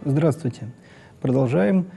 Здравствуйте. Продолжаем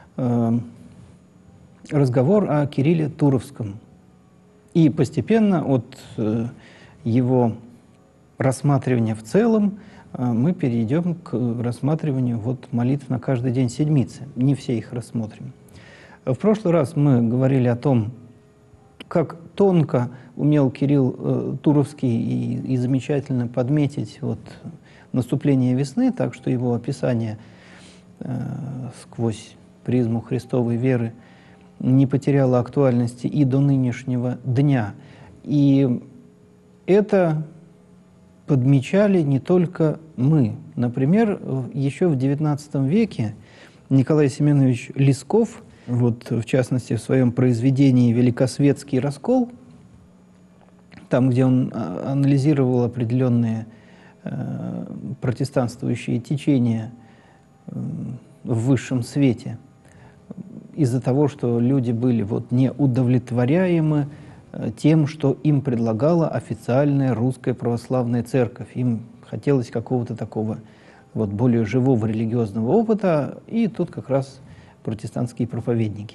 разговор о Кирилле Туровском. И постепенно от его рассматривания в целом мы перейдем к рассматриванию молитв на каждый день седмицы. Не все их рассмотрим. В прошлый раз мы говорили о том, как тонко умел Кирилл Туровский и замечательно подметить наступление весны, так что его описание сквозь призму Христовой веры не потеряло актуальности и до нынешнего дня. И это подмечали не только мы. Например, еще в XIX веке Николай Семенович Лесков, в частности, в своем произведении «Великосветский раскол», там, где он анализировал определенные протестантствующие течения в высшем свете, из-за того, что люди были не удовлетворяемы тем, что им предлагала официальная русская православная церковь. Им хотелось какого-то такого более живого религиозного опыта, и тут как раз протестантские проповедники.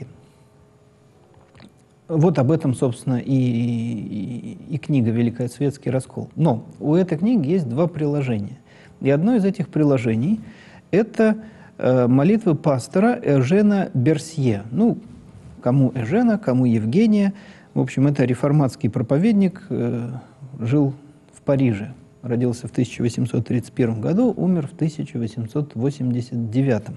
Об этом, собственно, и книга «Великосветский раскол». Но у этой книги есть два приложения. И одно из этих приложений – это молитвы пастора Эжена Берсье. Кому Эжена, кому Евгения. В общем, это реформатский проповедник, жил в Париже. Родился в 1831 году, умер в 1889.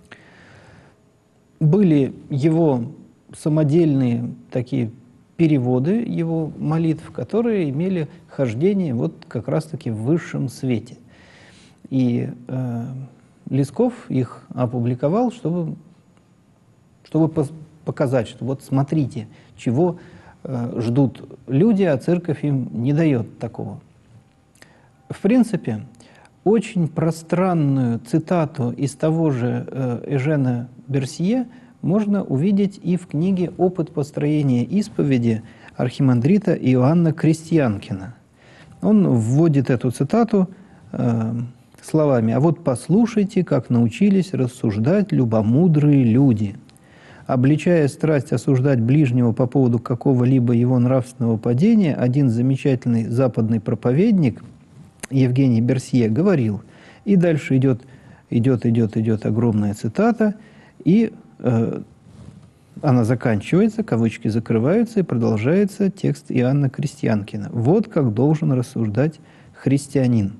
Были его самодельные такие переводы его молитв, которые имели хождение как раз-таки в высшем свете. И Лесков их опубликовал, чтобы показать, что смотрите, чего ждут люди, а церковь им не дает такого. В принципе, очень пространную цитату из того же Эжена Берсье можно увидеть и в книге «Опыт построения исповеди» архимандрита Иоанна Крестьянкина. Он вводит эту цитату словами: «А вот послушайте, как научились рассуждать любомудрые люди. Обличая страсть осуждать ближнего по поводу какого-либо его нравственного падения, один замечательный западный проповедник Евгений Берсье говорил». И дальше идет огромная цитата, и она заканчивается, кавычки закрываются, и продолжается текст Иоанна Крестьянкина. Вот как должен рассуждать христианин.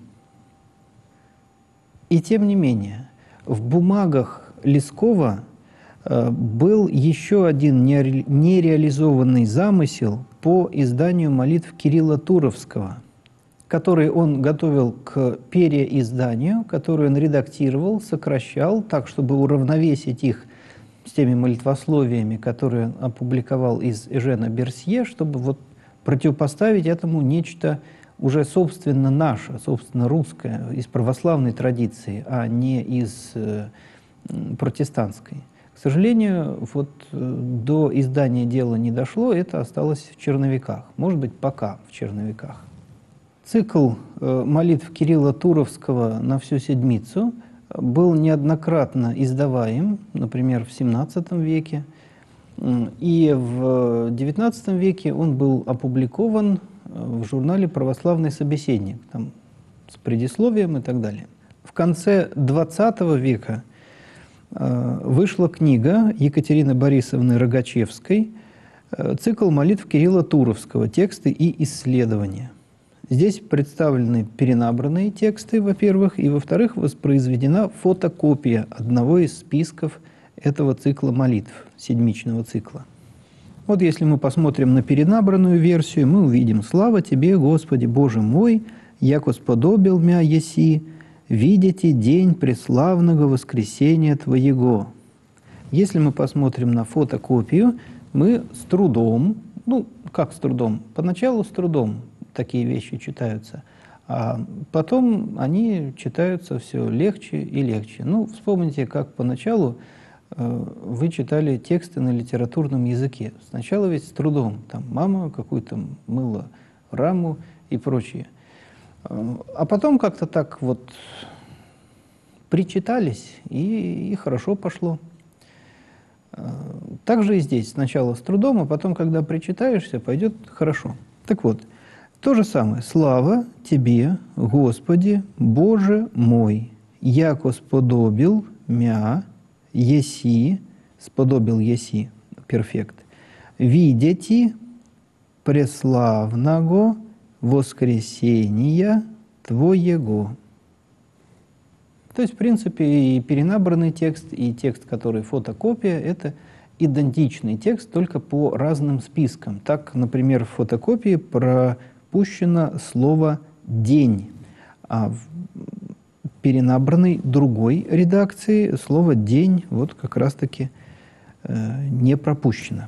И тем не менее, в бумагах Лескова был еще один нереализованный замысел по изданию молитв Кирилла Туровского, который он готовил к переизданию, который он редактировал, сокращал так, чтобы уравновесить их с теми молитвословиями, которые он опубликовал из Эжена Берсье, чтобы противопоставить этому нечто уже собственно наше, собственно русское, из православной традиции, а не из протестантской. К сожалению, до издания дела не дошло, это осталось в черновиках, может быть, пока в черновиках. Цикл молитв Кирилла Туровского на всю седмицу был неоднократно издаваем, например, в XVII веке, и в XIX веке он был опубликован в журнале «Православный собеседник», там, с предисловием и так далее. В конце XX века вышла книга Екатерины Борисовны Рогачевской «Цикл молитв Кирилла Туровского. Тексты и исследования». Здесь представлены перенабранные тексты, во-первых, и, во-вторых, воспроизведена фотокопия одного из списков этого цикла молитв, седмичного цикла. Если мы посмотрим на перенабранную версию, мы увидим: «Слава Тебе, Господи, Боже мой, яко сподобил мя еси, видите день преславного воскресения Твоего». Если мы посмотрим на фотокопию, мы с трудом, как с трудом? Поначалу с трудом такие вещи читаются, а потом они читаются все легче и легче. Вспомните, как поначалу вы читали тексты на литературном языке. Сначала ведь с трудом. Там мама какую-то мыла раму и прочее. А потом как-то так причитались, и хорошо пошло. Так же и здесь. Сначала с трудом, а потом, когда причитаешься, пойдет хорошо. Так вот, то же самое. «Слава Тебе, Господи, Боже мой, яко сподобил мя, еси», сподобил еси, перфект, «видяти преславного воскресения Твоего». То есть, в принципе, и перенабранный текст, и текст, который фотокопия, это идентичный текст, только по разным спискам. Так, например, в фотокопии пропущено слово «день», а в перенабранной другой редакции слово «день» вот как раз-таки не пропущено.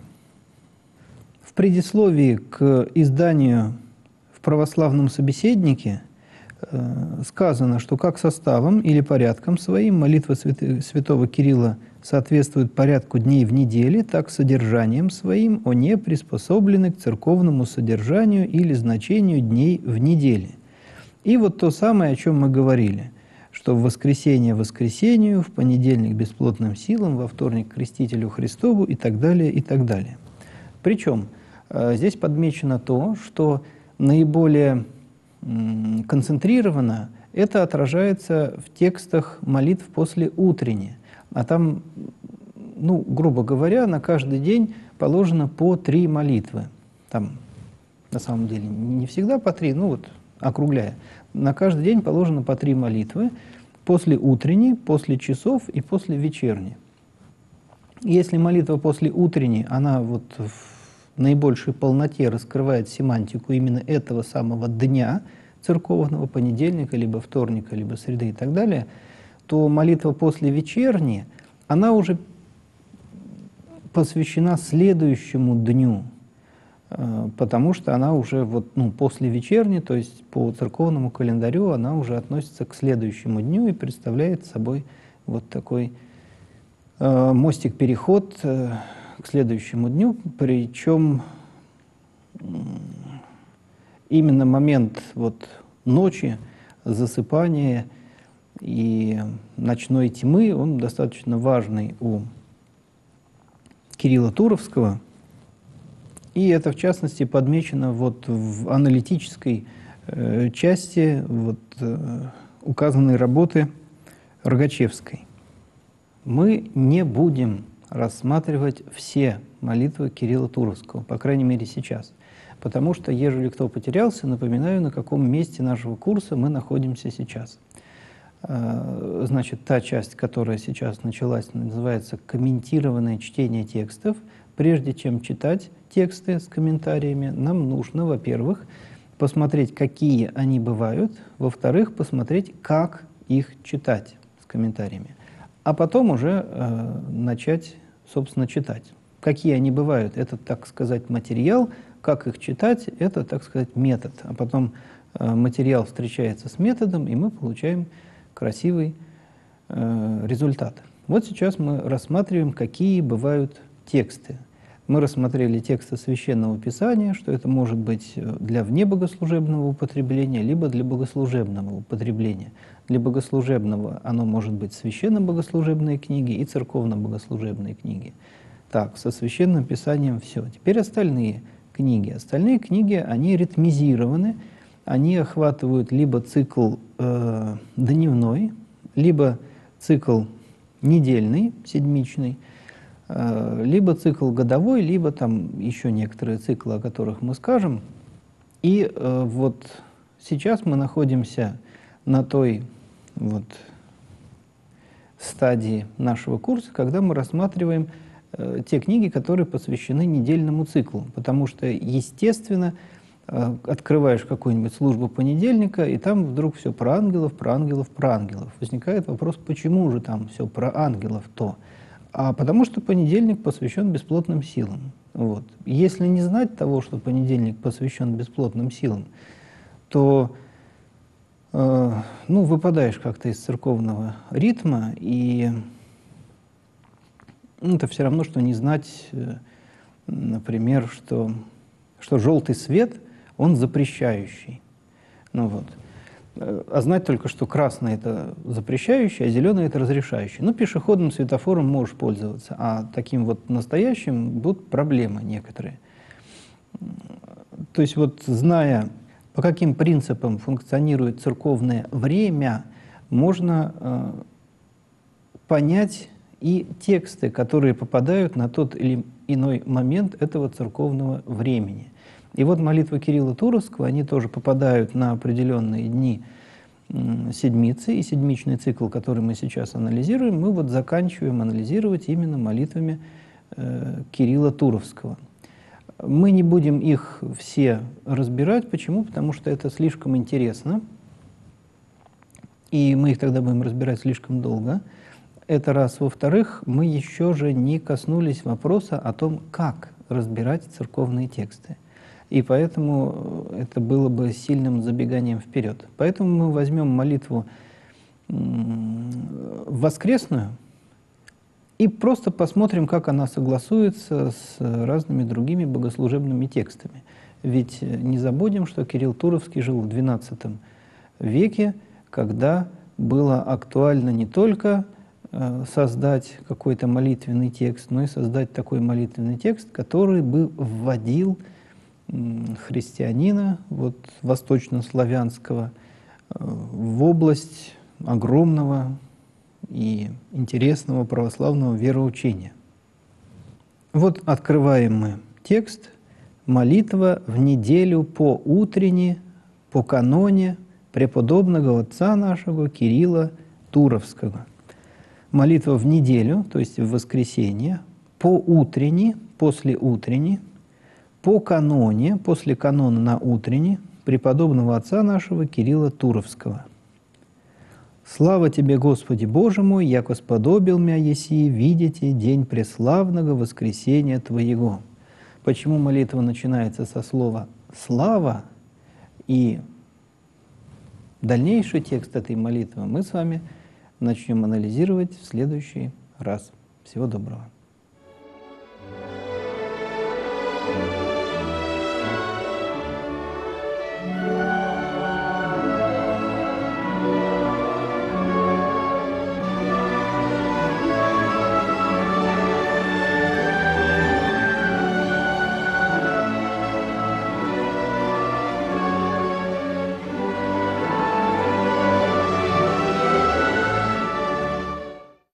В предисловии к изданию в православном собеседнике сказано, что как составом или порядком своим молитва святого Кирилла соответствует порядку дней в неделе, так содержанием своим они приспособлены к церковному содержанию или значению дней в неделе. И вот то самое, о чем мы говорили, что в воскресенье воскресению, в понедельник бесплотным силам, во вторник крестителю Христову и так далее, и так далее. Причем здесь подмечено то, что наиболее концентрированно это отражается в текстах молитв после утренней. А там, ну, грубо говоря, на каждый день положено по 3 молитвы. Там, на самом деле, не всегда по 3, ну вот, округляя. На каждый день положено по 3 молитвы. После утренней, после часов и после вечерней. Если молитва после утренней, она вот в наибольшей полноте раскрывает семантику именно этого самого дня церковного, понедельника, либо вторника, либо среды и так далее, то молитва после вечерней, она уже посвящена следующему дню, потому что она уже вот, ну, после вечерней, то есть по церковному календарю, она уже относится к следующему дню и представляет собой вот такой мостик-переход к следующему дню, причем именно момент вот ночи, засыпания и ночной тьмы, он достаточно важный у Кирилла Туровского, и это, в частности, подмечено вот в аналитической части вот, указанной работы Рогачевской. Мы не будем рассматривать все молитвы Кирилла Туровского, по крайней мере сейчас, потому что, ежели кто потерялся, напоминаю, на каком месте нашего курса мы находимся сейчас. Значит, та часть, которая сейчас началась, называется «Комментированное чтение текстов». Прежде чем читать тексты с комментариями, нам нужно, во-первых, посмотреть, какие они бывают, во-вторых, посмотреть, как их читать с комментариями, а потом уже начать, собственно, читать. Какие они бывают, это, так сказать, материал, как их читать, это, так сказать, метод. А потом материал встречается с методом, и мы получаем красивый результат. Вот сейчас мы рассматриваем, какие бывают тексты. Мы рассмотрели тексты Священного Писания, что это может быть для внебогослужебного употребления, либо для богослужебного употребления. Для богослужебного оно может быть священно-богослужебные книги и церковно-богослужебные книги. Так, со Священным Писанием все. Теперь остальные книги. Остальные книги, они ритмизированы, они охватывают либо цикл дневной, либо цикл недельный, седмичный, либо цикл годовой, либо там еще некоторые циклы, о которых мы скажем. И вот сейчас мы находимся на той вот стадии нашего курса, когда мы рассматриваем те книги, которые посвящены недельному циклу. Потому что, естественно, открываешь какую-нибудь службу понедельника, и там вдруг все про ангелов, про ангелов, про ангелов. Возникает вопрос, почему же там все про ангелов-то? А потому что понедельник посвящен бесплотным силам. Вот. Если не знать того, что понедельник посвящен бесплотным силам, то ну, выпадаешь как-то из церковного ритма, и это все равно, что не знать, например, что желтый свет, он запрещающий. Ну, вот. А знать только, что красный – это запрещающий, а зеленый – это разрешающий. Ну, пешеходным светофором можешь пользоваться, а таким вот настоящим будут проблемы некоторые. То есть вот зная, по каким принципам функционирует церковное время, можно понять и тексты, которые попадают на тот или иной момент этого церковного времени. И вот молитвы Кирилла Туровского, они тоже попадают на определенные дни седмицы, и седмичный цикл, который мы сейчас анализируем, мы вот заканчиваем анализировать именно молитвами Кирилла Туровского. Мы не будем их все разбирать. Почему? Потому что это слишком интересно, и мы их тогда будем разбирать слишком долго. Это раз. Во-вторых, мы еще же не коснулись вопроса о том, как разбирать церковные тексты. И поэтому это было бы сильным забеганием вперед. Поэтому мы возьмем молитву воскресную и просто посмотрим, как она согласуется с разными другими богослужебными текстами. Ведь не забудем, что Кирилл Туровский жил в XII веке, когда было актуально не только создать какой-то молитвенный текст, но и создать такой молитвенный текст, который бы вводил христианина, вот, восточнославянского, в область огромного и интересного православного вероучения. Вот открываем мы текст «Молитва в неделю по утренне, по каноне преподобного отца нашего Кирилла Туровского». Молитва в неделю, то есть в воскресенье, по утренне, после утренней, по каноне, после канона на утренне, преподобного отца нашего Кирилла Туровского. Слава Тебе, Господи Боже мой, яко сподобил мя еси видите день преславного воскресения Твоего. Почему молитва начинается со слова «слава», и дальнейший текст этой молитвы мы с вами начнем анализировать в следующий раз. Всего доброго.